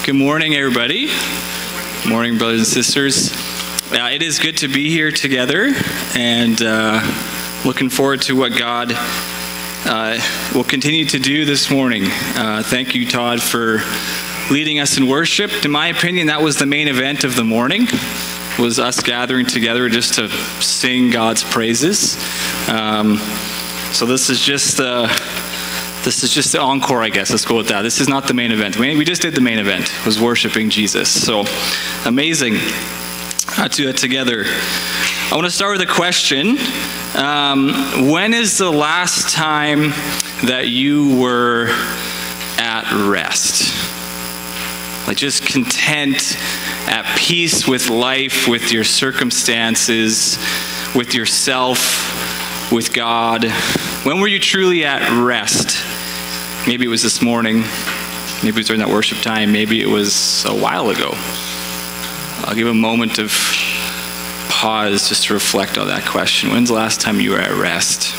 Good morning, everybody. Morning, brothers and sisters. It is good to be here together, and looking forward to what God will continue to do this morning. Thank you, Todd, for leading us in worship. In my opinion, that was the main event of the morning, was us gathering together just to sing God's praises. So this is just the encore, I guess. Let's go with that. This is not the main event. We just did the main event, was worshiping Jesus. So amazing to do it together. I want to start with a question. When is the last time that you were at rest? Like just content, at peace with life, with your circumstances, with yourself, with God. When were you truly at rest? Maybe it was this morning. Maybe it was during that worship time. Maybe it was a while ago. I'll give a moment of pause just to reflect on that question. When's the last time you were at rest?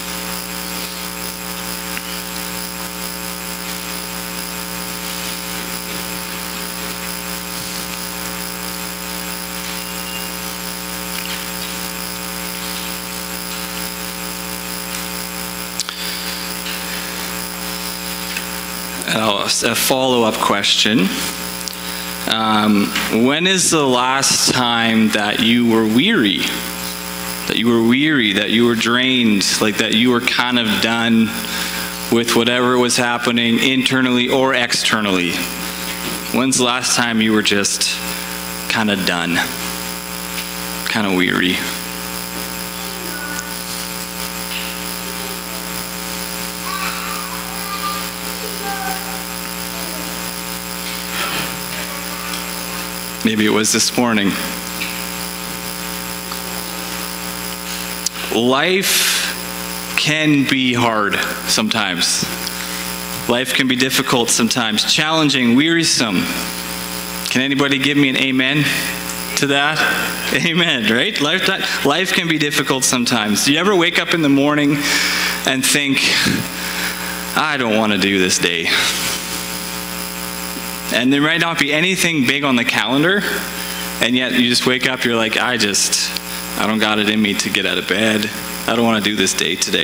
A follow-up question. When is the last time that you were weary? That you were drained, like that you were kind of done with whatever was happening internally or externally? When's the last time you were just kind of done? Kind of weary? Maybe it was this morning. Life can be hard sometimes. Life can be difficult sometimes, challenging, wearisome. Can anybody give me an amen to that? Amen, right? Life can be difficult sometimes. Do you ever wake up in the morning and think, I don't want to do this day? And there might not be anything big on the calendar, and yet you just wake up, you're like, I don't got it in me to get out of bed. I don't want to do this day today.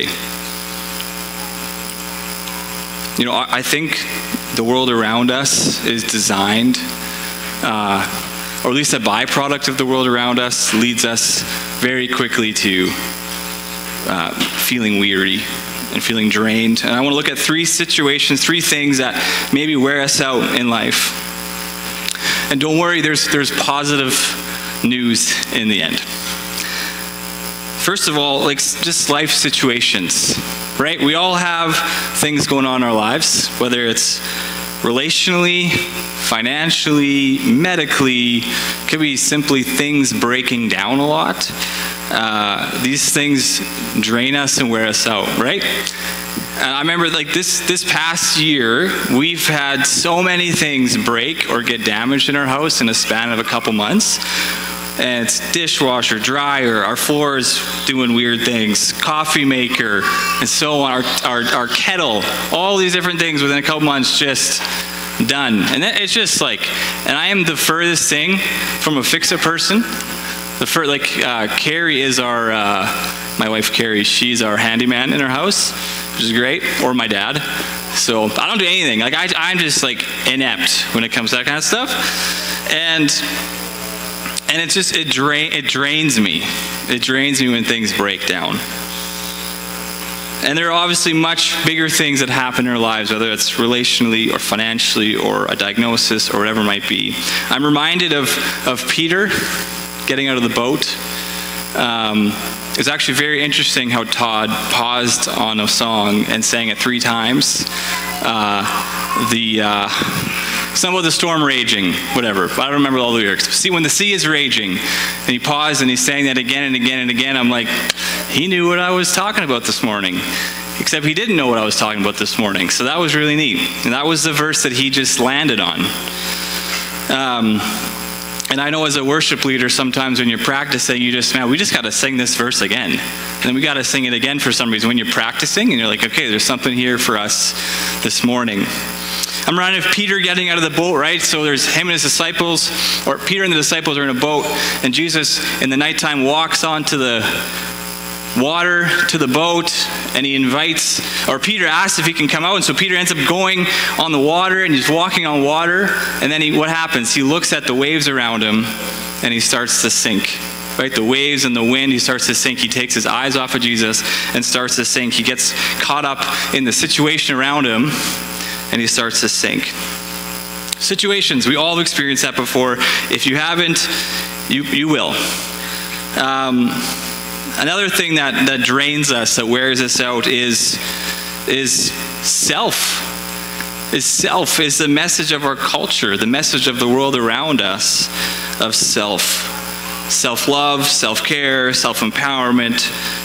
You know, I think the world around us is designed, or at least a byproduct of the world around us leads us very quickly to feeling weary and feeling drained. And I want to look at three situations, three things that maybe wear us out in life. And don't worry, there's positive news in the end. First of all, like just life situations, right? We all have things going on in our lives, whether it's relationally, financially, medically, it could be simply things breaking down a lot. These things drain us and wear us out, right? And I remember like this past year, we've had so many things break or get damaged in our house in a span of a couple months. And it's dishwasher, dryer, our floors doing weird things, coffee maker, and so on, our kettle, all these different things within a couple months just done. And it's just like, and I am the furthest thing from a fix-it person. Carrie is my wife Carrie, she's our handyman in our house, which is great, or my dad. So I don't do anything. Like I'm just like inept when it comes to that kind of stuff. And it drains me. It drains me when things break down. And there are obviously much bigger things that happen in our lives, whether it's relationally or financially or a diagnosis or whatever it might be. I'm reminded of Peter getting out of the boat. It's actually very interesting how Todd paused on a song and sang it 3 times. Some of the storm raging, whatever. But I don't remember all the lyrics. See, when the sea is raging, and he paused and he sang that again and again and again, I'm like, he knew what I was talking about this morning. Except he didn't know what I was talking about this morning. So that was really neat. And that was the verse that he just landed on. And I know as a worship leader, sometimes when you're practicing, we just got to sing this verse again. And then we got to sing it again for some reason. When you're practicing and you're like, okay, there's something here for us this morning. I'm reminded of Peter getting out of the boat, right? So there's him and his disciples, or Peter and the disciples are in a boat, and Jesus in the nighttime walks onto the water to the boat, and he invites, or Peter asks if he can come out, and so Peter ends up going on the water, and he's walking on water, and then what happens? He looks at the waves around him, and he starts to sink. Right, the waves and the wind, he starts to sink. He takes his eyes off of Jesus and starts to sink. He gets caught up in the situation around him, and he starts to sink. Situations, we all have experienced that before. If you haven't, you will. Another thing that drains us, that wears us out, is self. Is the message of our culture, the message of the world around us, of self. Self-love, self-care, self-empowerment,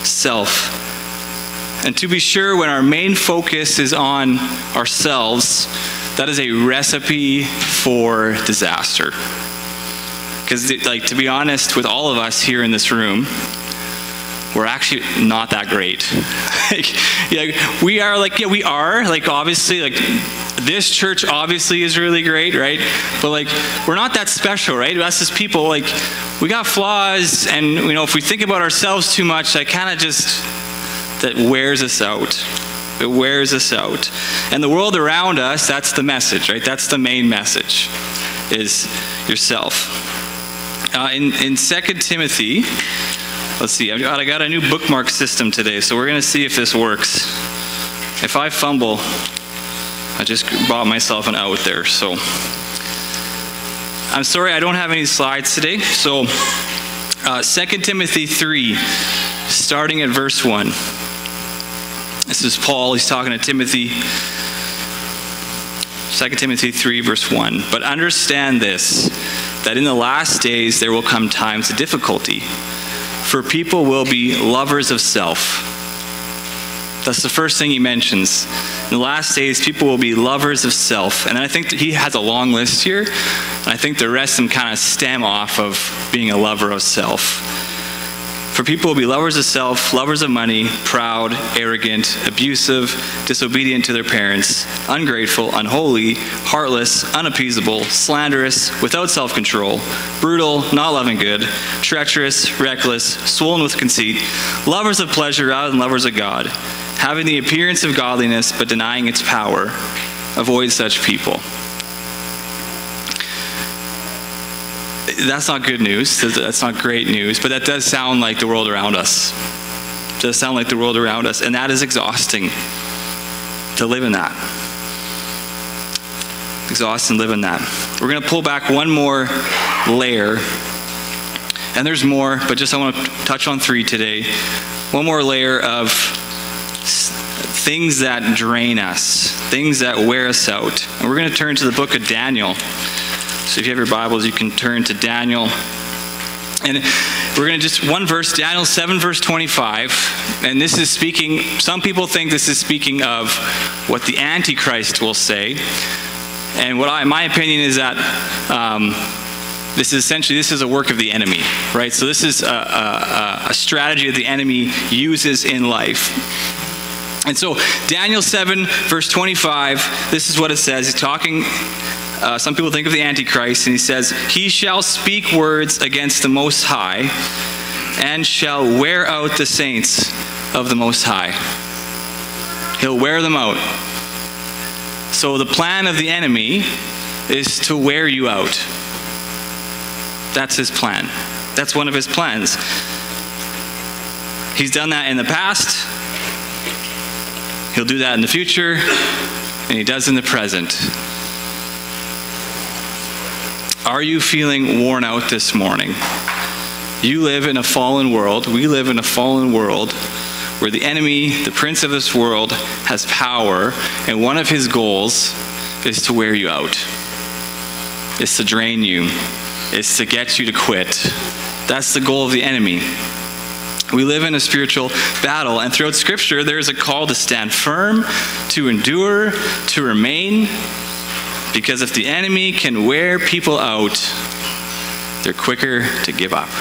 self. And to be sure, when our main focus is on ourselves, that is a recipe for disaster. Because, to be honest, with all of us here in this room, we're actually not that great. We are, obviously, this church obviously is really great, right? But we're not that special, right? Us as people, we got flaws, and if we think about ourselves too much, that wears us out. It wears us out. And the world around us, that's the message, right? That's the main message, is yourself. In 2 Timothy, let's see, I got a new bookmark system today, so we're going to see if this works. If I fumble, I just bought myself an out there, so I'm sorry I don't have any slides today. So 2 Timothy 3, starting at verse 1. This is Paul, he's talking to Timothy. 2 Timothy 3, verse 1. But understand this, that in the last days there will come times of difficulty, for people will be lovers of self. That's the first thing he mentions. In the last days, people will be lovers of self. And I think that he has a long list here. And I think the rest of them kind of stem off of being a lover of self. For people will be lovers of self, lovers of money, proud, arrogant, abusive, disobedient to their parents, ungrateful, unholy, heartless, unappeasable, slanderous, without self-control, brutal, not loving good, treacherous, reckless, swollen with conceit, lovers of pleasure rather than lovers of God, having the appearance of godliness but denying its power. Avoid such people. That's not good news. That's not great news, but that does sound like the world around us. It does sound like the world around us, and that is exhausting to live in that. Exhausting to live in that. We're going to pull back one more layer, and there's more, but just I want to touch on 3 today. One more layer of things that drain us, things that wear us out. And we're going to turn to the book of Daniel. So if you have your Bibles, you can turn to Daniel. And we're going to just one verse, Daniel 7, verse 25. And this is speaking, some people think this is speaking of what the Antichrist will say. And my opinion is that this is a work of the enemy, right? So this is a strategy that the enemy uses in life. And so Daniel 7, verse 25, this is what it says. He's talking, some people think of the Antichrist, and he says, "He shall speak words against the Most High, and shall wear out the saints of the Most High." He'll wear them out. So the plan of the enemy is to wear you out. That's his plan. That's one of his plans. He's done that in the past. He'll do that in the future, and he does in the present. Are you feeling worn out this morning? You live in a fallen world. We live in a fallen world where the enemy, the prince of this world, has power, and one of his goals is to wear you out. It's to drain you. It's to get you to quit. That's the goal of the enemy. We live in a spiritual battle, and throughout Scripture, there is a call to stand firm, to endure, to remain, because if the enemy can wear people out, they're quicker to give up.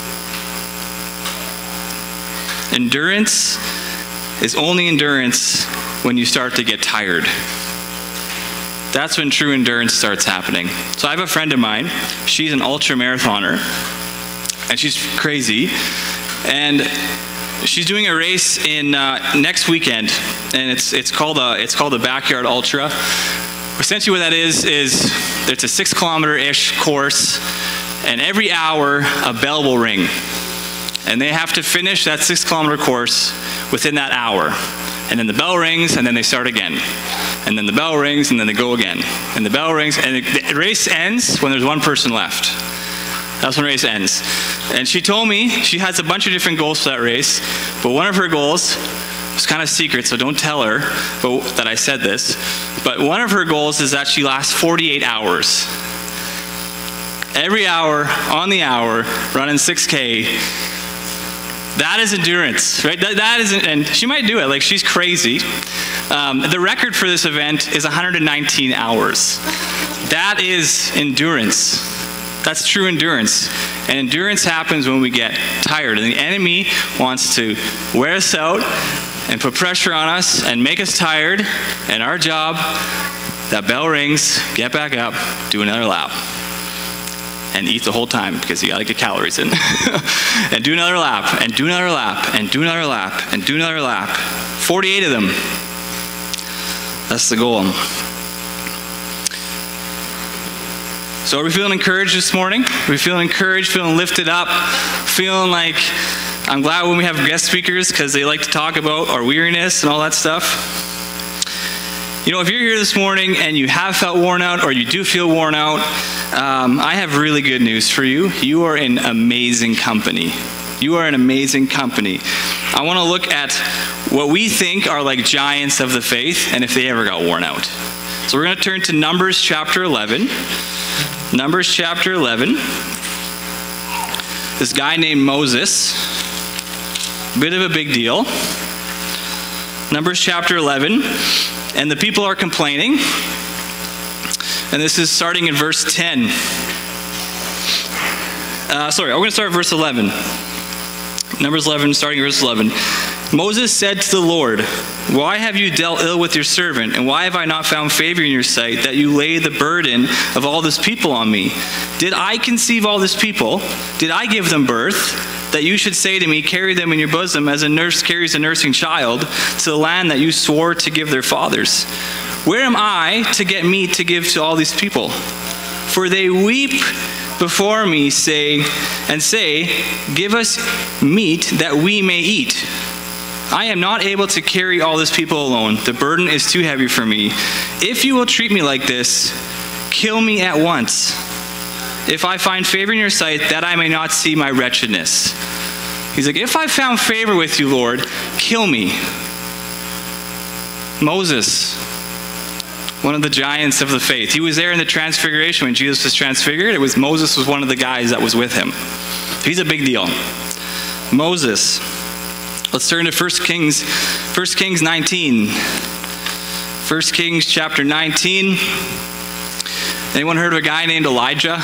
Endurance is only endurance when you start to get tired. that's when true endurance starts happening. So I have a friend of mine. She's an ultra marathoner, and she's crazy. And she's doing a race in next weekend, and it's called the Backyard Ultra. Essentially, what that is it's a 6 kilometer-ish course, and every hour a bell will ring, and they have to finish that 6 kilometer course within that hour. And then the bell rings, and then they start again. And then the bell rings, and then they go again. And the bell rings, and the race ends when there's one person left. That's when the race ends. And she told me she has a bunch of different goals for that race, but one of her goals was kind of secret, so don't tell her that I said this. But one of her goals is that she lasts 48 hours. Every hour, on the hour, running 6K. That is endurance, right? That is, and she might do it. Like, she's crazy. The record for this event is 119 hours. That is endurance. That's true endurance. And endurance happens when we get tired. And the enemy wants to wear us out and put pressure on us and make us tired. And our job, that bell rings, get back up, do another lap. And eat the whole time, because you got to get calories in. And do another lap, and do another lap, and do another lap, and do another lap. 48 of them. That's the goal. So are we feeling encouraged this morning? Are we feeling encouraged, feeling lifted up, feeling like, I'm glad when we have guest speakers because they like to talk about our weariness and all that stuff? You know, if you're here this morning and you have felt worn out, or you do feel worn out, I have really good news for you. You are in amazing company. You are in amazing company. I want to look at what we think are like giants of the faith, and if they ever got worn out. So we're going to turn to Numbers chapter 11. Numbers chapter 11. This guy named Moses. Bit of a big deal. Numbers chapter 11. And the people are complaining. And this is starting in verse 10. I'm going to start at verse 11. Numbers 11, starting at verse 11. Moses said to the Lord, "Why have you dealt ill with your servant? And why have I not found favor in your sight that you lay the burden of all this people on me? Did I conceive all this people? Did I give them birth? That you should say to me, carry them in your bosom as a nurse carries a nursing child to the land that you swore to give their fathers. Where am I to get meat to give to all these people? For they weep before me, say, give us meat that we may eat. I am not able to carry all this people alone. The burden is too heavy for me. If you will treat me like this, kill me at once. If I find favor in your sight, that I may not see my wretchedness." He's like, if I found favor with you, Lord, kill me. Moses, one of the giants of the faith. He was there in the transfiguration when Jesus was transfigured. Moses was one of the guys that was with him. He's a big deal. Moses. Let's turn to 1 Kings 19. 1 Kings chapter 19. Anyone heard of a guy named Elijah?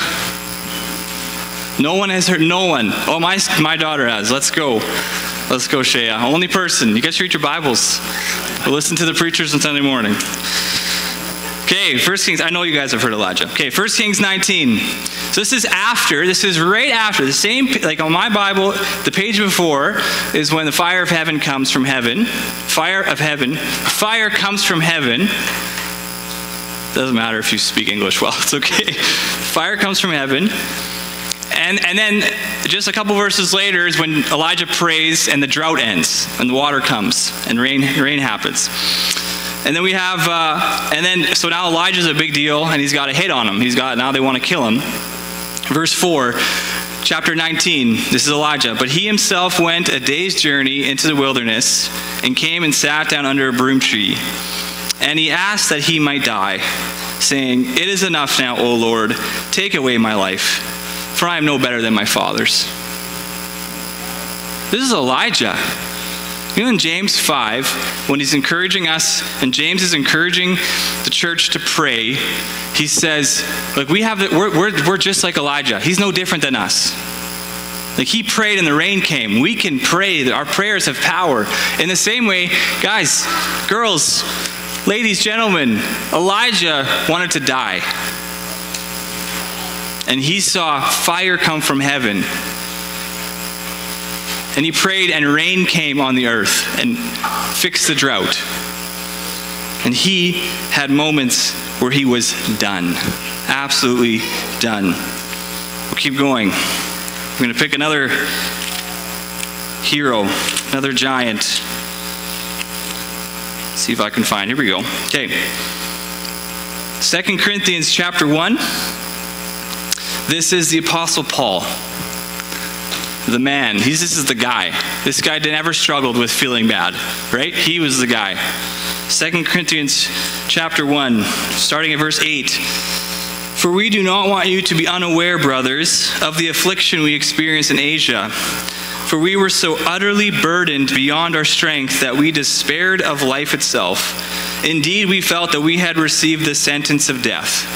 No one has heard. No one. Oh, my daughter has. Let's go. Let's go, Shea. Only person. You guys read your Bibles. Or listen to the preachers on Sunday morning. Okay, 1 Kings. I know you guys have heard Elijah. Okay, 1 Kings 19. So this is right after. The same, like on my Bible, the page before is when the fire of heaven comes from heaven. Fire comes from heaven. Doesn't matter if you speak English well, it's okay. Fire comes from heaven. And then just a couple verses later is when Elijah prays and the drought ends and the water comes and rain happens. And then we have, so now Elijah's a big deal and he's got a hit on him. Now they want to kill him. Verse 4, chapter 19, this is Elijah. But he himself went a day's journey into the wilderness and came and sat down under a broom tree. And he asked that he might die, saying, "It is enough now, O Lord, take away my life, for I am no better than my fathers." This is Elijah. You know in James 5, when he's encouraging us, and James is encouraging the church to pray, he says, "Look, we're just like Elijah. He's no different than us." Like he prayed and the rain came. We can pray. Our prayers have power. In the same way, guys, girls, Ladies, gentlemen, Elijah wanted to die. And he saw fire come from heaven. And he prayed, and rain came on the earth and fixed the drought. And he had moments where he was done. Absolutely done. We'll keep going. I'm going to pick another hero, another giant. See if I can find. Here we go. Okay. 2 Corinthians chapter 1. This is the Apostle Paul. The man. This is the guy. This guy never struggled with feeling bad, right? He was the guy. 2 Corinthians chapter 1, starting at verse 8. For we do not want you to be unaware, brothers, of the affliction we experienced in Asia. For we were so utterly burdened beyond our strength that we despaired of life itself. Indeed, we felt that we had received the sentence of death.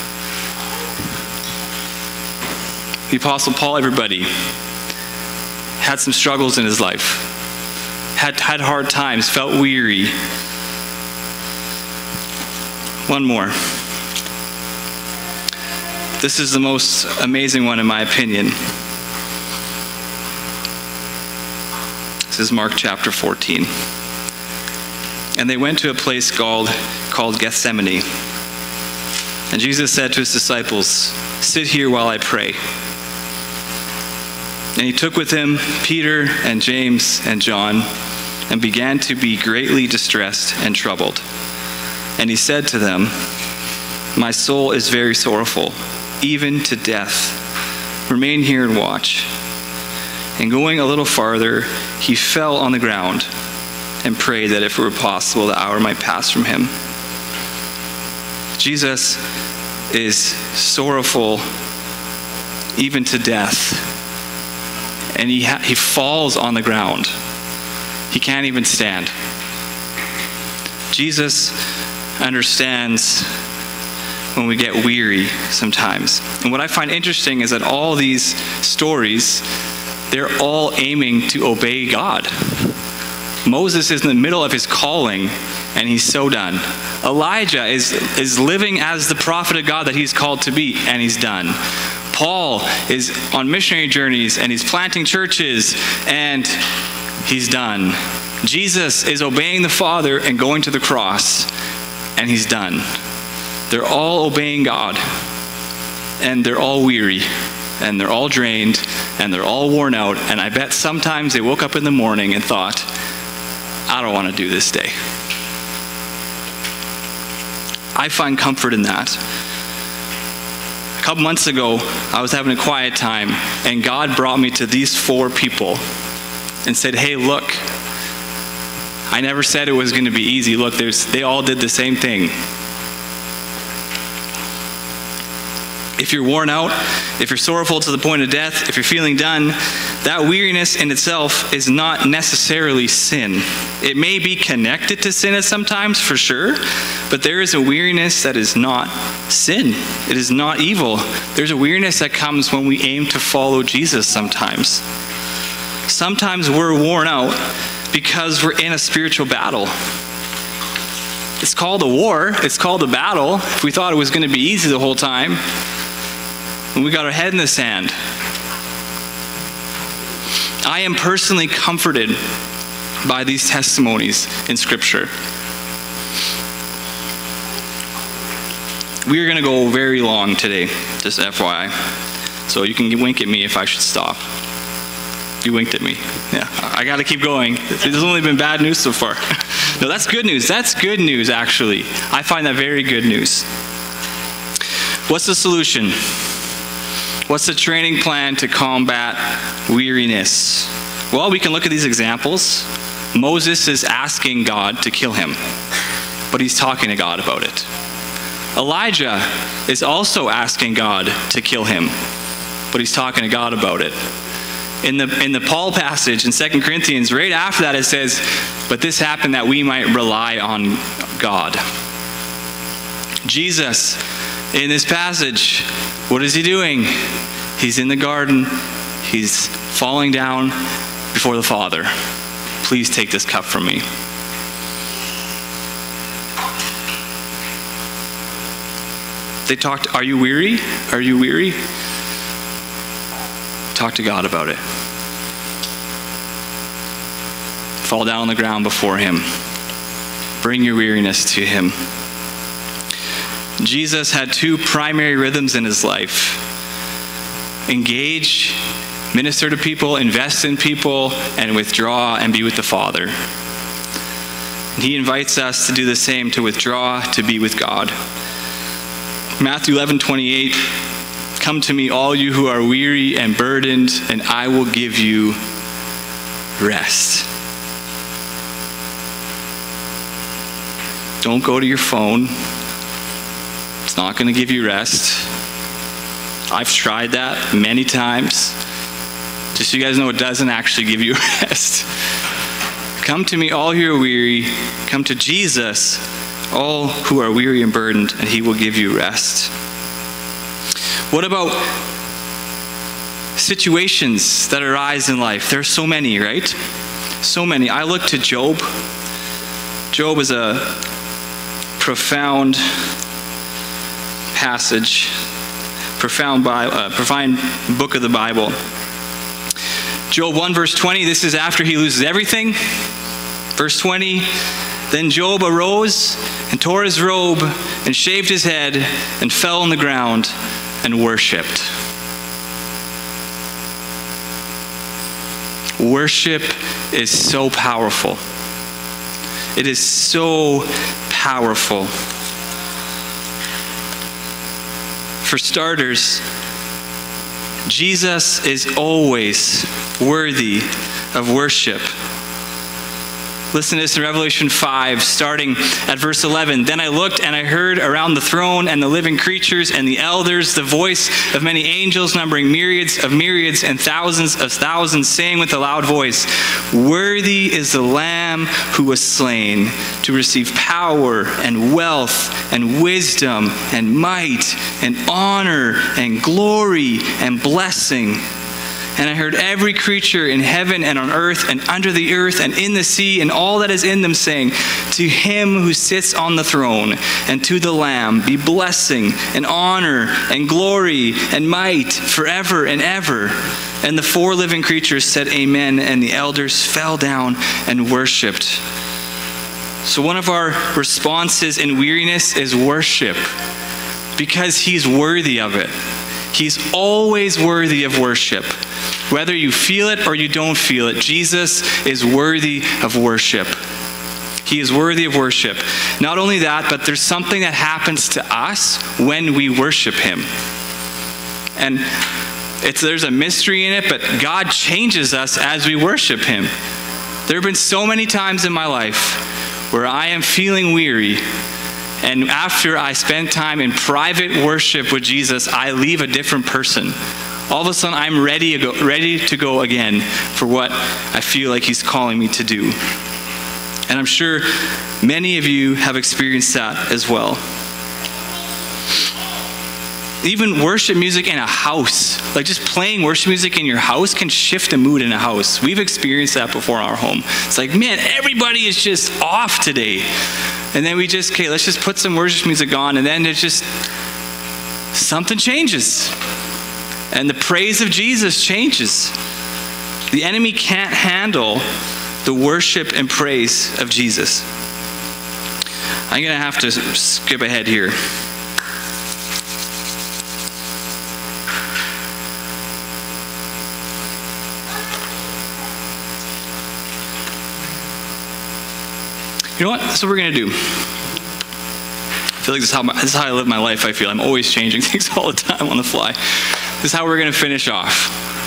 The Apostle Paul, everybody, had some struggles in his life. Had hard times, felt weary. One more. This is the most amazing one in my opinion. This is Mark chapter 14. And they went to a place called Gethsemane. And Jesus said to his disciples, "Sit here while I pray." And he took with him Peter and James and John and began to be greatly distressed and troubled. And he said to them, "My soul is very sorrowful, even to death. Remain here and watch." And going a little farther, he fell on the ground and prayed that if it were possible, the hour might pass from him. Jesus is sorrowful, even to death. And he falls on the ground. He can't even stand. Jesus understands when we get weary sometimes. And what I find interesting is that all these stories, they're all aiming to obey God. Moses is in the middle of his calling, and he's so done. Elijah is living as the prophet of God that he's called to be, and he's done. Paul is on missionary journeys, and he's planting churches, and he's done. Jesus is obeying the Father and going to the cross, and he's done. They're all obeying God, and they're all weary, and they're all drained, and they're all worn out, and I bet sometimes they woke up in the morning and thought, I don't want to do this day. I find comfort in that. A couple months ago, I was having a quiet time, and God brought me to these 4 people and said, hey, look, I never said it was going to be easy. Look, they all did the same thing. If you're worn out, if you're sorrowful to the point of death, if you're feeling done, that weariness in itself is not necessarily sin. It may be connected to sin at sometimes, for sure, but there is a weariness that is not sin. It is not evil. There's a weariness that comes when we aim to follow Jesus sometimes. Sometimes we're worn out because we're in a spiritual battle. It's called a war. It's called a battle. If we thought it was going to be easy the whole time, and we got our head in the sand. I am personally comforted by these testimonies in Scripture. We are going to go very long today, just FYI. So you can wink at me if I should stop. You winked at me. Yeah, I got to keep going. There's only been bad news so far. No, that's good news. That's good news, actually. I find that very good news. What's the solution? What's the training plan to combat weariness? Well, we can look at these examples. Moses is asking God to kill him, but he's talking to God about it. Elijah is also asking God to kill him, but he's talking to God about it. In the Paul passage in 2 Corinthians, right after that it says, but this happened that we might rely on God. Jesus, in this passage, what is he doing? He's in the garden. He's falling down before the Father. Please take this cup from me. They talked, are you weary? Are you weary? Talk to God about it. Fall down on the ground before him. Bring your weariness to him. Jesus had two primary rhythms in his life. Engage, minister to people, invest in people, and withdraw and be with the Father. And he invites us to do the same, to withdraw, to be with God. Matthew 11:28, come to me, all you who are weary and burdened, and I will give you rest. Don't go to your phone. It's not going to give you rest. I've tried that many times. Just so you guys know, it doesn't actually give you rest. Come to me, all who are weary. Come to Jesus, all who are weary and burdened, and he will give you rest. What about situations that arise in life? There are so many, right? So many. I look to Job. Job is a profound passage, profound book of the Bible. Job 1 verse 20, this is after he loses everything. Verse 20, then Job arose and tore his robe and shaved his head and fell on the ground and worshipped. Worship is so powerful. It is so powerful. For starters, Jesus is always worthy of worship. Listen to this in Revelation 5, starting at verse 11. Then I looked and I heard around the throne and the living creatures and the elders the voice of many angels numbering myriads and thousands of thousands, saying with a loud voice, worthy is the Lamb who was slain to receive power and wealth and wisdom and might and honor and glory and blessing. And I heard every creature in heaven and on earth and under the earth and in the sea and all that is in them saying, to him who sits on the throne and to the Lamb be blessing and honor and glory and might forever and ever. And the four living creatures said amen, and the elders fell down and worshipped. So one of our responses in weariness is worship, because he's worthy of it. He's always worthy of worship. Whether you feel it or you don't feel it, Jesus is worthy of worship. He is worthy of worship. Not only that, but there's something that happens to us when we worship him. And there's a mystery in it, but God changes us as we worship him. There have been so many times in my life where I am feeling weary, and after I spend time in private worship with Jesus, I leave a different person. All of a sudden, I'm ready to go again for what I feel like he's calling me to do. And I'm sure many of you have experienced that as well. Even worship music in a house, like just playing worship music in your house can shift the mood in a house. We've experienced that before in our home. It's like, man, everybody is just off today. And then let's just put some worship music on, and then it's just, something changes. And the praise of Jesus changes. The enemy can't handle the worship and praise of Jesus. I'm going to have to skip ahead here. You know what? That's what we're going to do. I feel like this is how I live my life, I feel. I'm always changing things all the time on the fly. This is how we're going to finish off.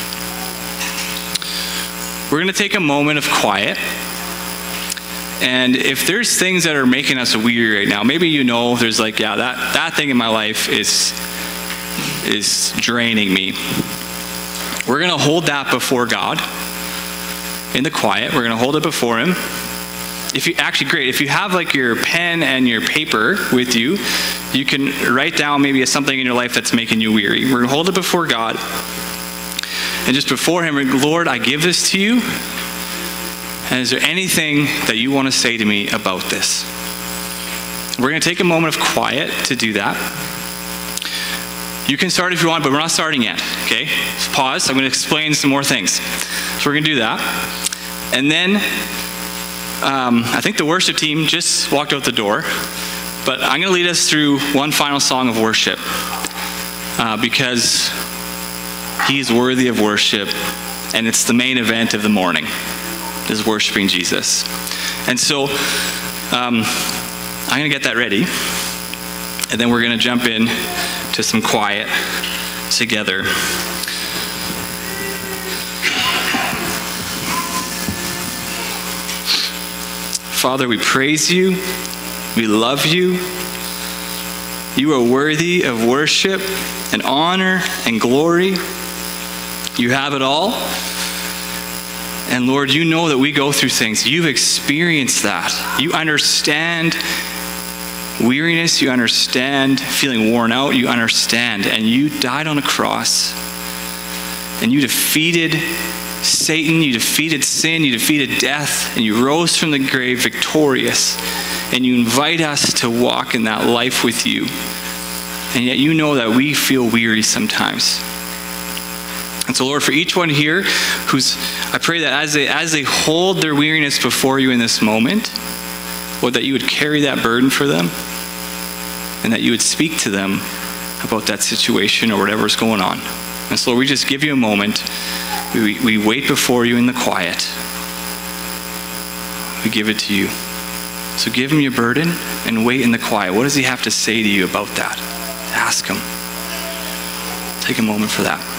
We're going to take a moment of quiet. And if there's things that are making us weary right now, maybe you know there's like, yeah, that thing in my life is draining me. We're going to hold that before God in the quiet. We're going to hold it before him. If you have like your pen and your paper with you, you can write down maybe something in your life that's making you weary. We're going to hold it before God. And just before him, Lord, I give this to you. And is there anything that you want to say to me about this? We're going to take a moment of quiet to do that. You can start if you want, but we're not starting yet, okay? Just pause. I'm going to explain some more things. So we're going to do that. And then I think the worship team just walked out the door, but I'm going to lead us through one final song of worship because he's worthy of worship, and it's the main event of the morning, is worshiping Jesus. And so I'm going to get that ready, and then we're going to jump in to some quiet together. Father, we praise you. We love you. You are worthy of worship and honor and glory. You have it all. And Lord, you know that we go through things. You've experienced that. You understand weariness. You understand feeling worn out. You understand. And you died on a cross. And you defeated Satan. You defeated sin. You defeated death. And you rose from the grave victorious. And you invite us to walk in that life with you. And yet you know that we feel weary sometimes. And so, Lord, for each one here I pray that as they hold their weariness before you in this moment, Lord, that you would carry that burden for them and that you would speak to them about that situation or whatever's going on. And so, Lord, we just give you a moment. We wait before you in the quiet. We give it to you. So give him your burden and wait in the quiet. What does he have to say to you about that? Ask him. Take a moment for that.